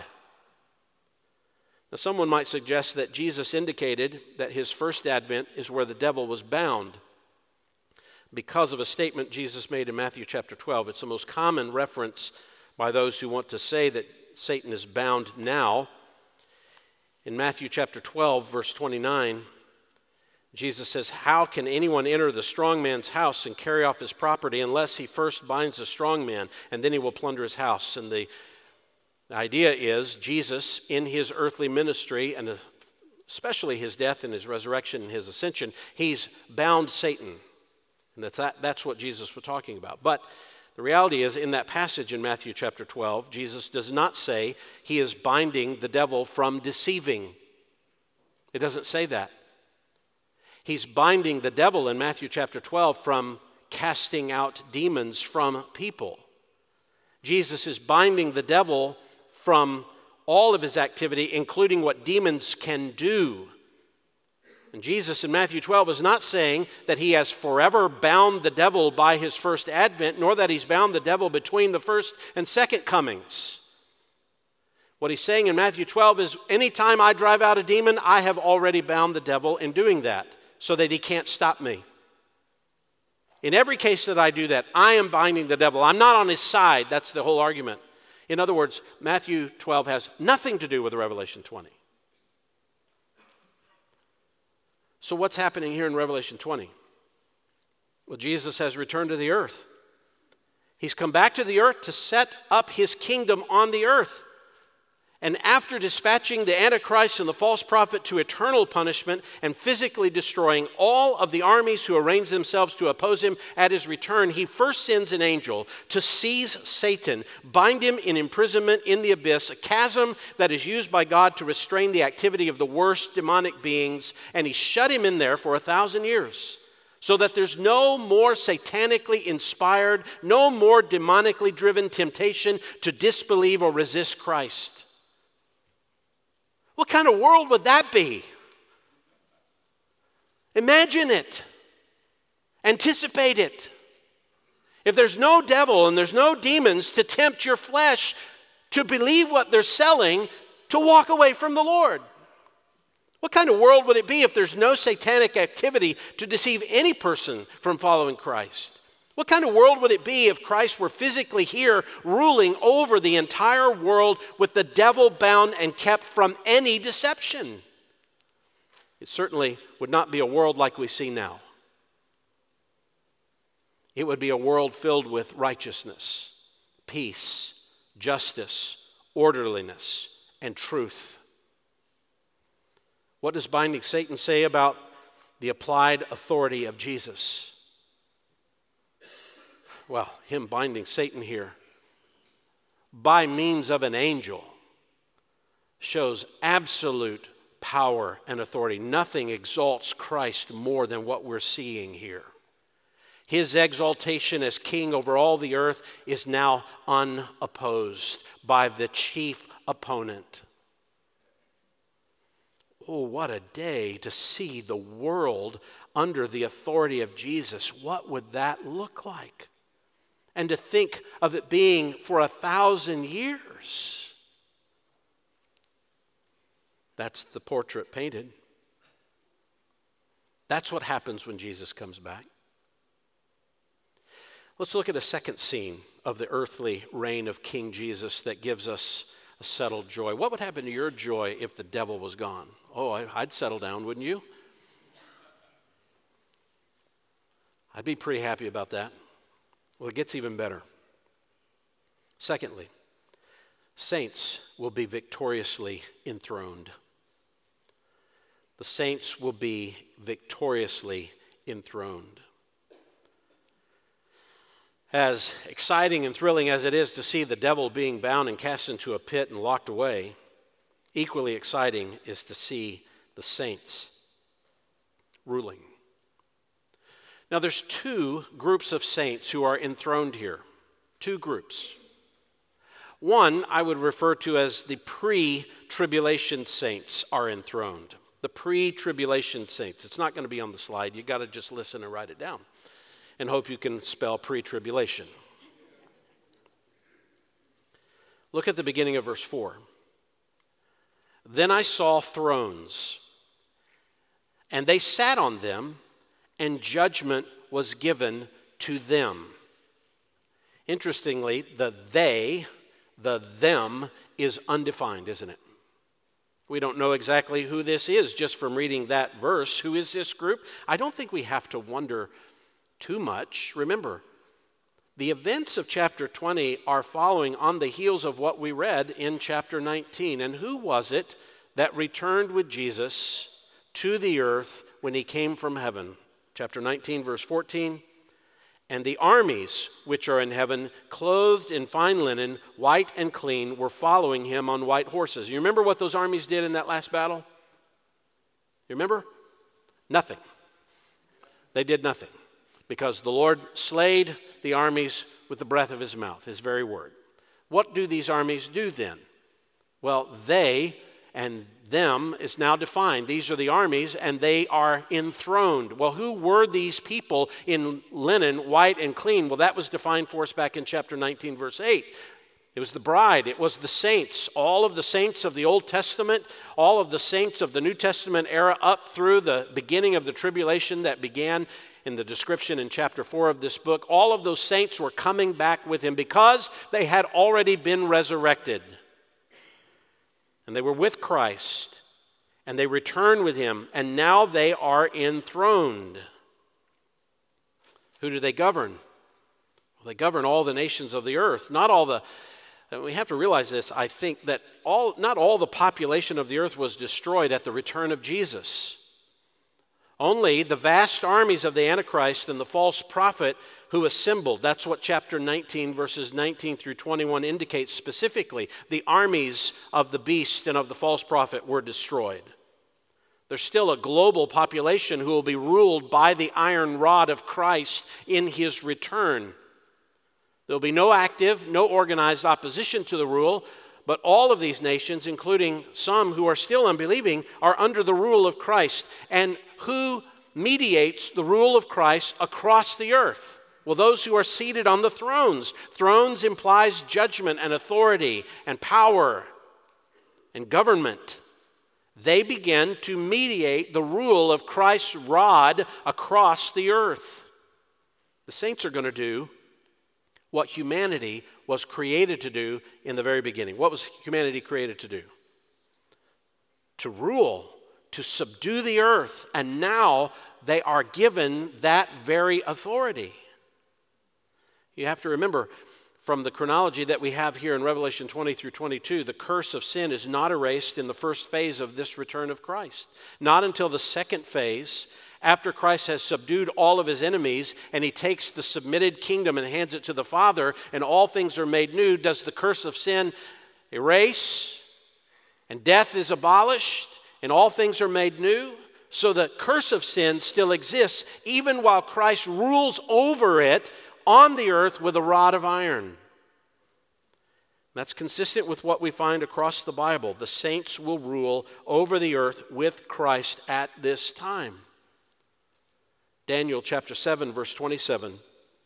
Now, someone might suggest that Jesus indicated that his first advent is where the devil was bound because of a statement Jesus made in Matthew chapter twelve. It's the most common reference by those who want to say that Satan is bound now. In Matthew chapter twelve, verse twenty-nine, Jesus says, how can anyone enter the strong man's house and carry off his property unless he first binds the strong man, and then he will plunder his house? And the idea is Jesus, in his earthly ministry, and especially his death and his resurrection and his ascension, he's bound Satan. And that's, that, that's what Jesus was talking about. But the reality is, in that passage in Matthew chapter twelve, Jesus does not say he is binding the devil from deceiving. It doesn't say that. He's binding the devil in Matthew chapter twelve from casting out demons from people. Jesus is binding the devil from all of his activity, including what demons can do. And Jesus in Matthew twelve is not saying that he has forever bound the devil by his first advent, nor that he's bound the devil between the first and second comings. What he's saying in Matthew twelve is, anytime I drive out a demon, I have already bound the devil in doing that, so that he can't stop me. In every case that I do that, I am binding the devil. I'm not on his side. That's the whole argument. In other words, Matthew twelve has nothing to do with Revelation twenty. So what's happening here in Revelation twenty? Well, Jesus has returned to the earth. He's come back to the earth to set up his kingdom on the earth. And after dispatching the Antichrist and the false prophet to eternal punishment and physically destroying all of the armies who arrange themselves to oppose him at his return, he first sends an angel to seize Satan, bind him in imprisonment in the abyss, a chasm that is used by God to restrain the activity of the worst demonic beings, and he shut him in there for a thousand years. So that there's no more satanically inspired, no more demonically driven temptation to disbelieve or resist Christ. What kind of world would that be? Imagine it. Anticipate it. If there's no devil and there's no demons to tempt your flesh to believe what they're selling, to walk away from the Lord. What kind of world would it be if there's no satanic activity to deceive any person from following Christ? What kind of world would it be if Christ were physically here ruling over the entire world with the devil bound and kept from any deception? It certainly would not be a world like we see now. It would be a world filled with righteousness, peace, justice, orderliness, and truth. What does binding Satan say about the applied authority of Jesus? Well, him binding Satan here by means of an angel shows absolute power and authority. Nothing exalts Christ more than what we're seeing here. His exaltation as king over all the earth is now unopposed by the chief opponent. Oh, what a day to see the world under the authority of Jesus. What would that look like? And to think of it being for a thousand years. That's the portrait painted. That's what happens when Jesus comes back. Let's look at a second scene of the earthly reign of King Jesus that gives us a settled joy. What would happen to your joy if the devil was gone? Oh, I'd settle down, wouldn't you? I'd be pretty happy about that. Well, it gets even better. Secondly, saints will be victoriously enthroned. The saints will be victoriously enthroned. As exciting and thrilling as it is to see the devil being bound and cast into a pit and locked away, equally exciting is to see the saints ruling. Now, there's two groups of saints who are enthroned here. Two groups. One I would refer to as the pre-tribulation saints are enthroned. The pre-tribulation saints. It's not going to be on the slide. You've got to just listen and write it down and hope you can spell pre-tribulation. Look at the beginning of verse four. Then I saw thrones, and they sat on them, and judgment was given to them. Interestingly, the they, the them, is undefined, isn't it? We don't know exactly who this is just from reading that verse. Who is this group? I don't think we have to wonder too much. Remember, the events of chapter twenty are following on the heels of what we read in chapter nineteen. And who was it that returned with Jesus to the earth when he came from heaven? Chapter nineteen, verse fourteen. And the armies which are in heaven, clothed in fine linen, white and clean, were following him on white horses. You remember what those armies did in that last battle? You remember? Nothing. They did nothing. Because the Lord slayed the armies with the breath of his mouth, his very word. What do these armies do then? Well, they and them is now defined. These are the armies, and they are enthroned. Well, who were these people in linen, white and clean? Well, that was defined for us back in chapter nineteen, verse eight. It was the bride. It was the saints. All of the saints of the Old Testament, all of the saints of the New Testament era up through the beginning of the tribulation that began in the description in chapter four of this book. All of those saints were coming back with him because they had already been resurrected. And they were with Christ, and they returned with him, and now they are enthroned. Who do they govern? Well, they govern all the nations of the earth. Not all the, we have to realize this, I think, that all not all the population of the earth was destroyed at the return of Jesus. Only the vast armies of the Antichrist and the false prophet who assembled. That's what chapter nineteen, verses nineteen through twenty-one indicates specifically. The armies of the beast and of the false prophet were destroyed. There's still a global population who will be ruled by the iron rod of Christ in his return. There will be no active, no organized opposition to the rule, but all of these nations, including some who are still unbelieving, are under the rule of Christ. And who mediates the rule of Christ across the earth? Well, those who are seated on the thrones. Thrones implies judgment and authority and power and government. They begin to mediate the rule of Christ's rod across the earth. The saints are going to do what humanity was created to do in the very beginning. What was humanity created to do? To rule, to subdue the earth, and now they are given that very authority. You have to remember, from the chronology that we have here in Revelation twenty through twenty-two, the curse of sin is not erased in the first phase of this return of Christ. Not until the second phase, after Christ has subdued all of his enemies and he takes the submitted kingdom and hands it to the Father and all things are made new, does the curse of sin erase and death is abolished and all things are made new. So the curse of sin still exists even while Christ rules over it on the earth with a rod of iron. That's consistent with what we find across the Bible. The saints will rule over the earth with Christ at this time. Daniel chapter seven, verse twenty-seven.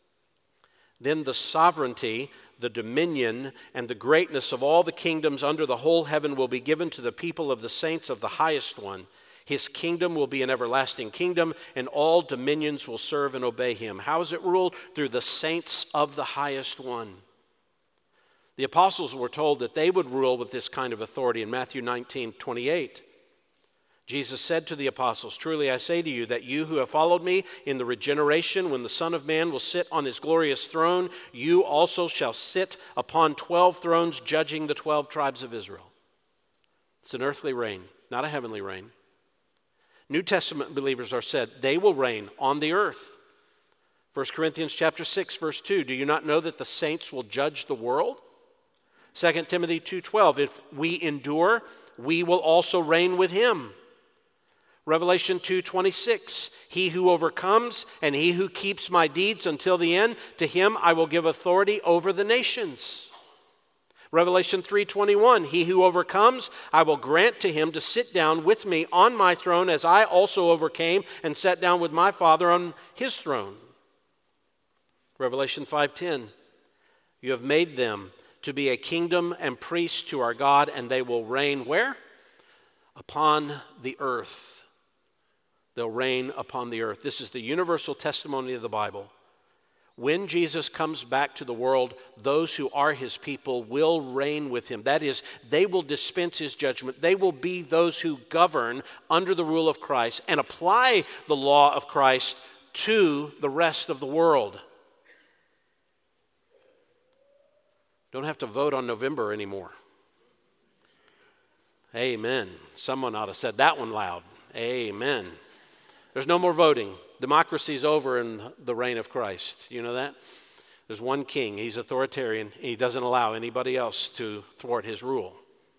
Then the sovereignty, the dominion, and the greatness of all the kingdoms under the whole heaven will be given to the people of the saints of the highest one. His kingdom will be an everlasting kingdom, and all dominions will serve and obey him. How is it ruled? Through the saints of the highest one. The apostles were told that they would rule with this kind of authority in Matthew nineteen twenty-eight. Jesus said to the apostles, "Truly I say to you that you who have followed me in the regeneration, when the Son of Man will sit on his glorious throne, you also shall sit upon twelve thrones, judging the twelve tribes of Israel." It's an earthly reign, not a heavenly reign. New Testament believers are said they will reign on the earth. First Corinthians chapter six, verse two, do you not know that the saints will judge the world? Second Timothy two twelve, if we endure, we will also reign with him. Revelation two twenty-six, he who overcomes and he who keeps my deeds until the end, to him I will give authority over the nations. Revelation three twenty-one, he who overcomes, I will grant to him to sit down with me on my throne, as I also overcame and sat down with my Father on his throne. Revelation five ten, you have made them to be a kingdom and priests to our God, and they will reign where? Upon the earth. They'll reign upon the earth. This is the universal testimony of the Bible. When Jesus comes back to the world, those who are his people will reign with him. That is, they will dispense his judgment. They will be those who govern under the rule of Christ and apply the law of Christ to the rest of the world. Don't have to vote on November anymore. Amen. Someone ought to have said that one loud. Amen. There's no more voting. Democracy's over in the reign of Christ. You know that? There's one king. He's authoritarian. He doesn't allow anybody else to thwart his rule.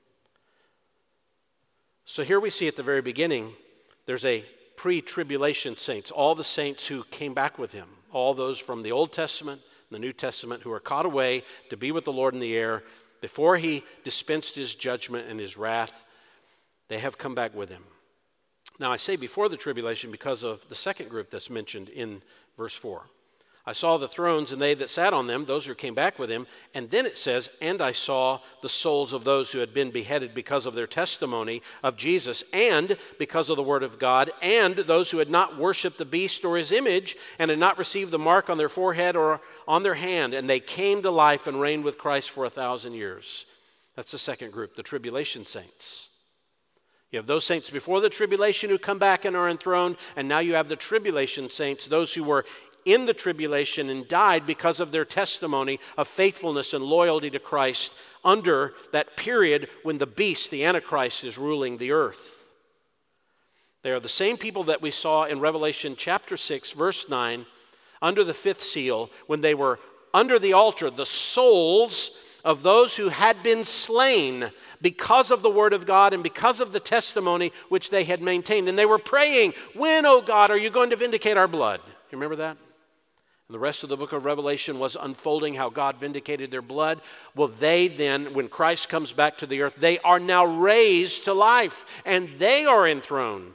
So here we see at the very beginning, there's a pre-tribulation saints, all the saints who came back with him, all those from the Old Testament, the New Testament, who are caught away to be with the Lord in the air before he dispensed his judgment and his wrath. They have come back with him. Now I say before the tribulation because of the second group that's mentioned in verse four. I saw the thrones and they that sat on them, those who came back with him. And then it says, and I saw the souls of those who had been beheaded because of their testimony of Jesus and because of the word of God, and those who had not worshipped the beast or his image and had not received the mark on their forehead or on their hand. And they came to life and reigned with Christ for a thousand years. That's the second group, the tribulation saints. You have those saints before the tribulation who come back and are enthroned, and now you have the tribulation saints, those who were in the tribulation and died because of their testimony of faithfulness and loyalty to Christ under that period when the beast, the Antichrist, is ruling the earth. They are the same people that we saw in Revelation chapter six, verse nine, under the fifth seal, when they were under the altar, the souls of those who had been slain because of the word of God and because of the testimony which they had maintained. And they were praying, when, O God, are you going to vindicate our blood? You remember that? And the rest of the book of Revelation was unfolding how God vindicated their blood. Well, they then, when Christ comes back to the earth, they are now raised to life, and they are enthroned.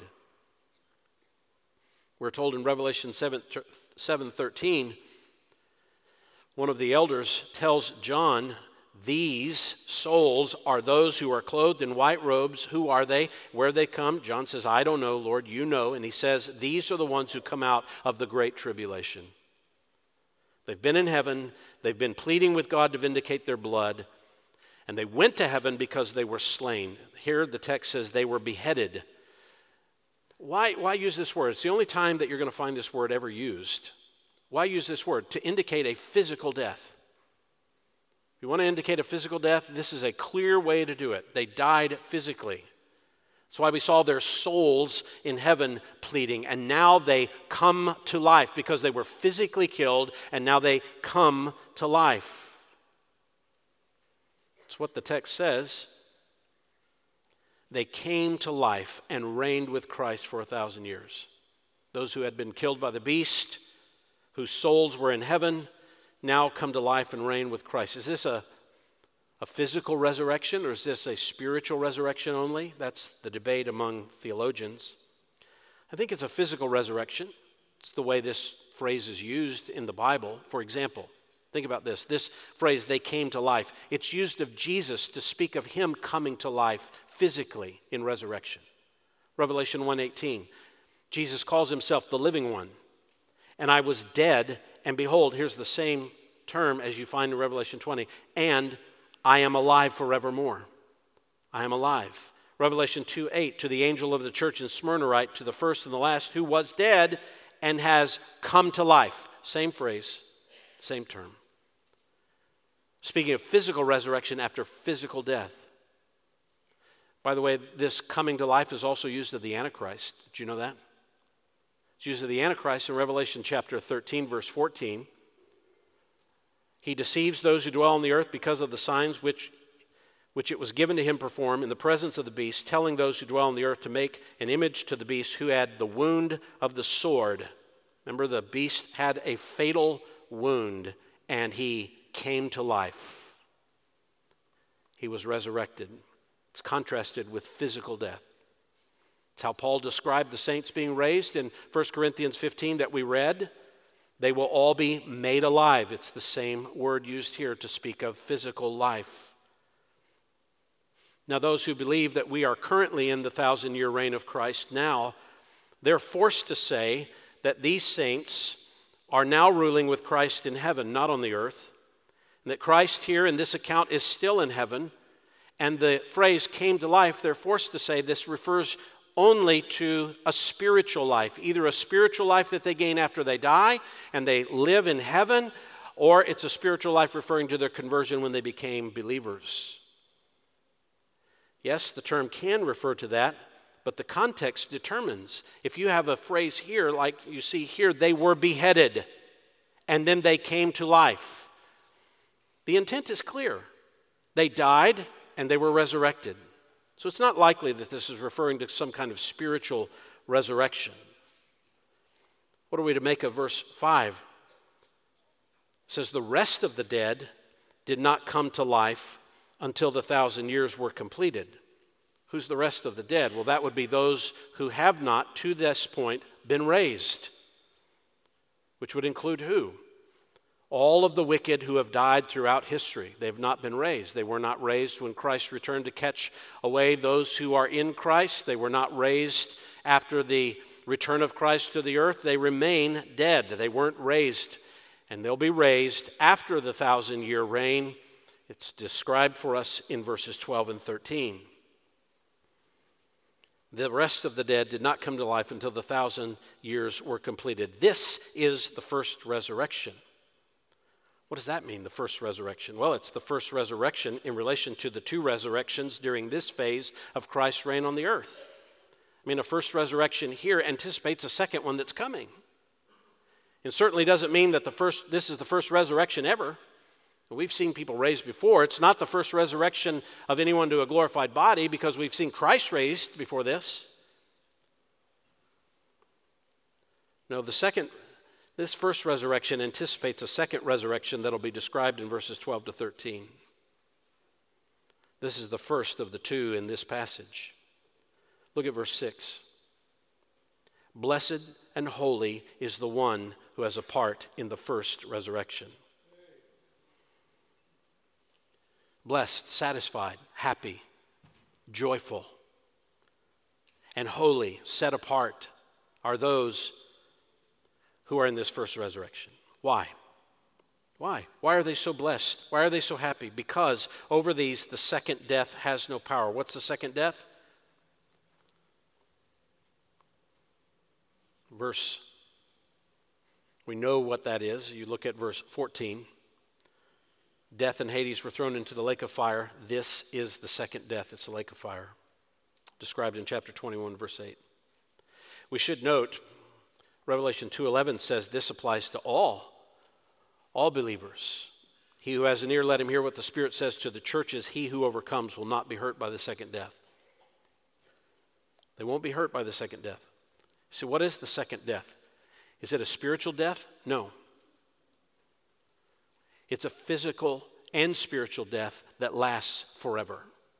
We're told in Revelation seven thirteen, one of the elders tells John, these souls are those who are clothed in white robes. Who are they? Where they come? John says, I don't know, Lord, you know. And he says, these are the ones who come out of the great tribulation. They've been in heaven. They've been pleading with God to vindicate their blood. And they went to heaven because they were slain. Here the text says they were beheaded. Why, why use this word? It's the only time that you're going to find this word ever used. Why use this word? To indicate a physical death. If you want to indicate a physical death, this is a clear way to do it. They died physically. That's why we saw their souls in heaven pleading, and now they come to life because they were physically killed, and now they come to life. That's what the text says. They came to life and reigned with Christ for a thousand years. Those who had been killed by the beast, whose souls were in heaven, now come to life and reign with Christ. Is this a, a physical resurrection, or is this a spiritual resurrection only? That's the debate among theologians. I think it's a physical resurrection. It's the way this phrase is used in the Bible. For example, think about this. This phrase, they came to life. It's used of Jesus to speak of him coming to life physically in resurrection. Revelation one eighteen, Jesus calls himself the living one. And I was dead, and behold, here's the same term as you find in Revelation twenty, and I am alive forevermore. I am alive. Revelation two eight, to the angel of the church in Smyrna write, to the first and the last, who was dead and has come to life. Same phrase, same term. Speaking of physical resurrection after physical death. By the way, this coming to life is also used of the Antichrist. Did you know that? It's used of the Antichrist in Revelation chapter thirteen, verse fourteen. He deceives those who dwell on the earth because of the signs which which it was given to him perform in the presence of the beast, telling those who dwell on the earth to make an image to the beast who had the wound of the sword. Remember, the beast had a fatal wound, and he came to life. He was resurrected. It's contrasted with physical death. It's how Paul described the saints being raised in First Corinthians fifteen that we read. They will all be made alive. It's the same word used here to speak of physical life. Now, those who believe that we are currently in the thousand-year reign of Christ now, they're forced to say that these saints are now ruling with Christ in heaven, not on the earth, and that Christ here in this account is still in heaven, and the phrase came to life, they're forced to say this refers only to a spiritual life, either a spiritual life that they gain after they die and they live in heaven, or it's a spiritual life referring to their conversion when they became believers. Yes, the term can refer to that, but the context determines. If you have a phrase here, like you see here, they were beheaded, and then they came to life. The intent is clear. They died, and they were resurrected. So it's not likely that this is referring to some kind of spiritual resurrection. What are we to make of verse five? It says, the rest of the dead did not come to life until the thousand years were completed. Who's the rest of the dead? Well, that would be those who have not, to this point, been raised. Which would include who? All of the wicked who have died throughout history. They've not been raised. They were not raised when Christ returned to catch away those who are in Christ. They were not raised after the return of Christ to the earth. They remain dead. They weren't raised. And they'll be raised after the thousand-year reign. It's described for us in verses twelve and thirteen. The rest of the dead did not come to life until the thousand years were completed. This is the first resurrection. What does that mean, the first resurrection? Well, it's the first resurrection in relation to the two resurrections during this phase of Christ's reign on the earth. I mean, a first resurrection here anticipates a second one that's coming. It certainly doesn't mean that the first this is the first resurrection ever. We've seen people raised before. It's not the first resurrection of anyone to a glorified body because we've seen Christ raised before this. No, the second, this first resurrection anticipates a second resurrection that'll be described in verses twelve to thirteen. This is the first of the two in this passage. Look at verse six. Blessed and holy is the one who has a part in the first resurrection. Blessed, satisfied, happy, joyful, and holy, set apart are those who are in this first resurrection. Why? Why? Why are they so blessed? Why are they so happy? Because over these, the second death has no power. What's the second death? Verse, we know what that is. You look at verse fourteen. Death and Hades were thrown into the lake of fire. This is the second death. It's the lake of fire, described in chapter twenty-one, verse eight. We should note, Revelation two eleven says this applies to all, all believers. He who has an ear, let him hear what the Spirit says to the churches. He who overcomes will not be hurt by the second death. They won't be hurt by the second death. So what is the second death? Is it a spiritual death? No. It's a physical and spiritual death that lasts forever.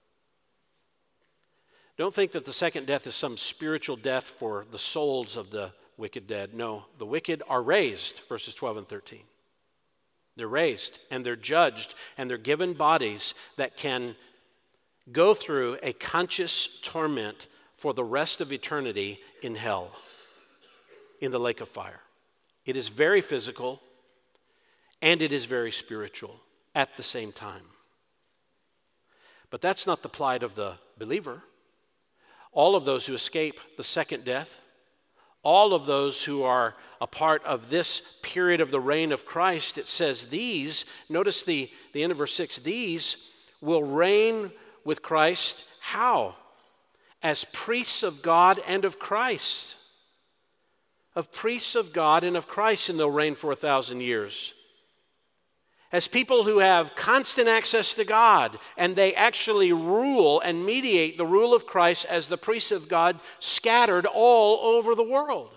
Don't think that the second death is some spiritual death for the souls of the wicked dead. No, the wicked are raised, verses twelve and thirteen. They're raised and they're judged and they're given bodies that can go through a conscious torment for the rest of eternity in hell, in the lake of fire. It is very physical and it is very spiritual at the same time. But that's not the plight of the believer. All of those who escape the second death, all of those who are a part of this period of the reign of Christ, it says these, notice the, the end of verse six, these will reign with Christ. How? As priests of God and of Christ. Of priests of God and of Christ, and they'll reign for a thousand years. As people who have constant access to God, and they actually rule and mediate the rule of Christ as the priests of God scattered all over the world.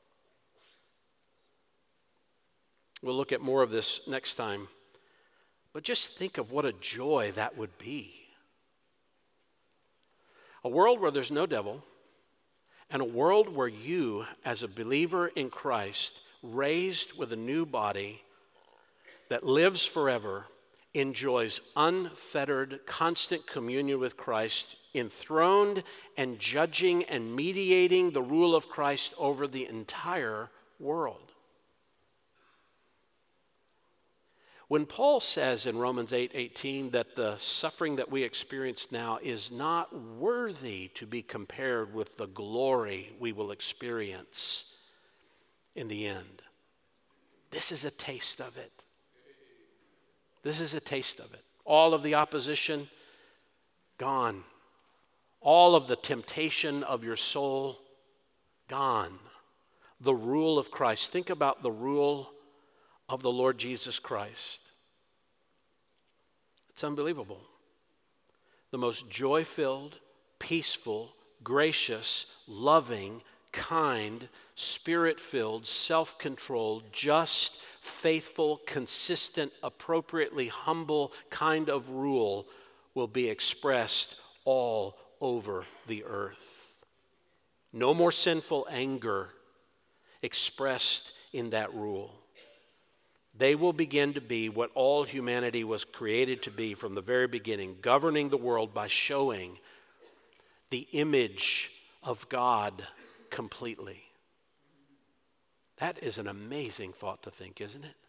We'll look at more of this next time. But just think of what a joy that would be. A world where there's no devil, and a world where you, as a believer in Christ, raised with a new body that lives forever, enjoys unfettered, constant communion with Christ, enthroned and judging and mediating the rule of Christ over the entire world. When Paul says in Romans eight eighteen that the suffering that we experience now is not worthy to be compared with the glory we will experience in the end, this is a taste of it. This is a taste of it. All of the opposition, gone. All of the temptation of your soul, gone. The rule of Christ. Think about the rule of the Lord Jesus Christ. It's unbelievable. The most joy-filled, peaceful, gracious, loving, kind, spirit-filled, self-controlled, just, faithful, consistent, appropriately humble kind of rule will be expressed all over the earth. No more sinful anger expressed in that rule. They will begin to be what all humanity was created to be from the very beginning, governing the world by showing the image of God completely. That is an amazing thought to think, isn't it?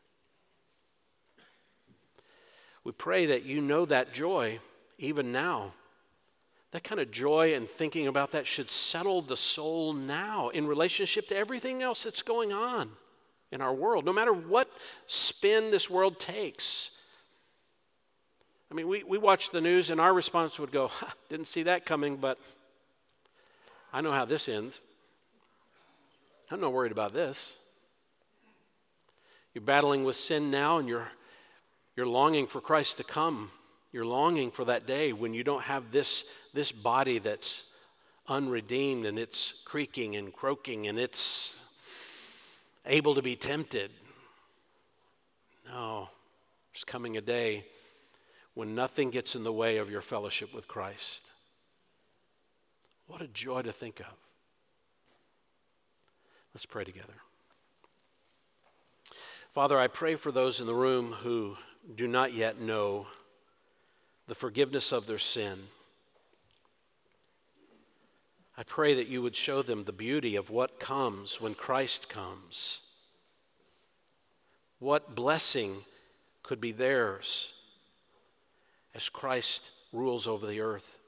We pray that you know that joy even now. That kind of joy and thinking about that should settle the soul now in relationship to everything else that's going on in our world, no matter what spin this world takes. I mean, we, we watch the news and our response would go, ha, didn't see that coming, but I know how this ends. I'm not worried about this. You're battling with sin now, and you're you're longing for Christ to come. You're longing for that day when you don't have this, this body that's unredeemed, and it's creaking and croaking, and it's able to be tempted. No, there's coming a day when nothing gets in the way of your fellowship with Christ. What a joy to think of. Let's pray together. Father, I pray for those in the room who do not yet know the forgiveness of their sin. I pray that you would show them the beauty of what comes when Christ comes. What blessing could be theirs as Christ rules over the earth.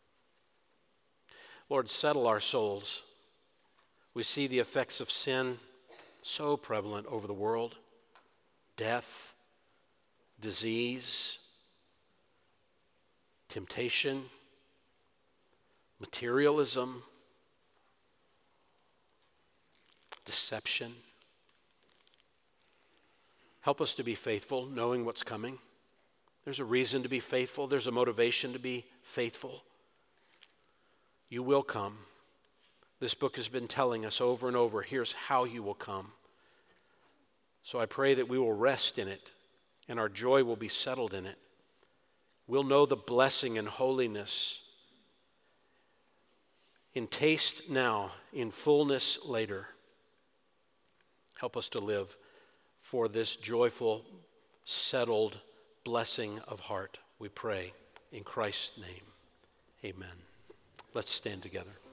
Lord, settle our souls. We see the effects of sin so prevalent over the world. Death, disease, temptation, materialism, deception. Help us to be faithful, knowing what's coming. There's a reason to be faithful. There's a motivation to be faithful. You will come. This book has been telling us over and over, here's how you will come. So I pray that we will rest in it, and our joy will be settled in it. We'll know the blessing and holiness in taste now, in fullness later. Help us to live for this joyful, settled blessing of heart, we pray in Christ's name. Amen. Let's stand together.